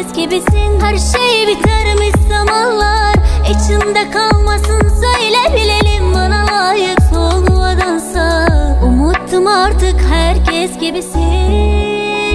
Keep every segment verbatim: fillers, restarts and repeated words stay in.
herkes gibisin. Her şey bitermiş zamanlar, içinde kalmasın söyle bilelim. Bana layık solmadansa umuttum artık herkes gibisin.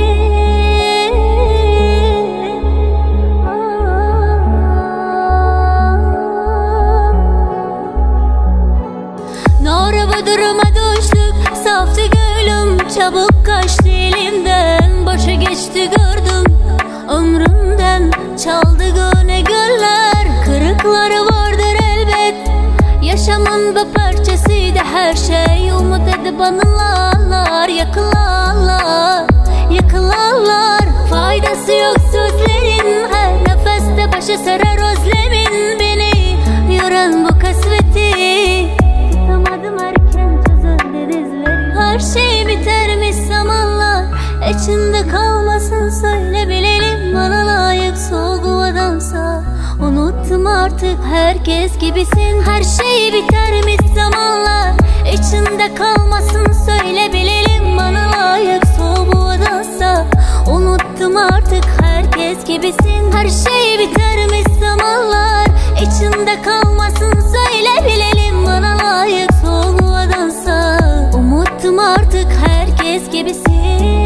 Doğru bu duruma düştük, saftı gönlüm çabuk kaçtı elimden. Boşa geçti gördüm ömrümden, çaldı gönle güller. Kırıkları vardır elbet, yaşamın bir parçasıydı her şey. Umut edip anılarlar, yakılarlar, yıkılarlar. Faydası yok sözlerin, her nefeste başa sarar özlemin. Beni yoran bu kasveti tutamadım, erken çözüldü dizlerim. Her şey bitermiş zamanlar, içinde kalmasın söyle bilelim. Bana layık soğuğadansa unuttum artık herkes gibisin. Her şey bitermiş zamanlar, içinde kalmasın söyle bilelim. Bana layık soğuğadansa unuttum artık herkes gibisin. Her şey bitermiş zamanlar, içinde kalmasın söyle bilelim. Bana layık soğuğadansa unuttum artık herkes gibisin.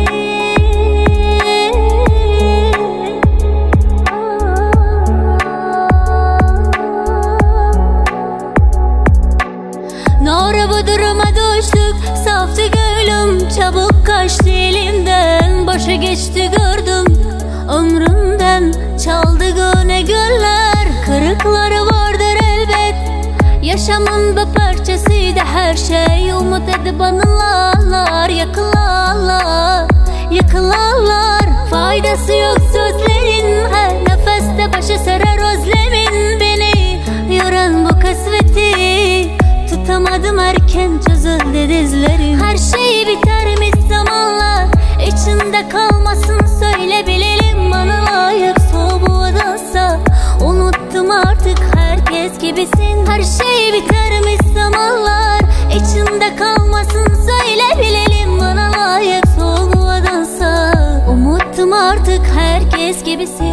Doğru bu duruma düştük, saftı gönlüm çabuk kaçtı elimden. Boşa geçti gördüm ömrümden, çaldı gönle güller. Kırıkları vardır elbet, yaşamın bir parçasıydı her şey. Umut edip anılarlar, yakılarlar, yıkılarlar. Faydası yok sözlerin, her nefeste başa sarar özlemin. Beni yoran bu kasveti tutamadım, erken çözüldü dizlerim. Her şey bitermiş zamanlar, içinde kalmasın söyle bilelim. Bana layık soğuğadansa unuttum artık herkes gibisin. Her şey bitermiş zamanlar, içinde kalmasın söyle bilelim. Bana layık soğuğadansa unuttum artık herkes gibisin.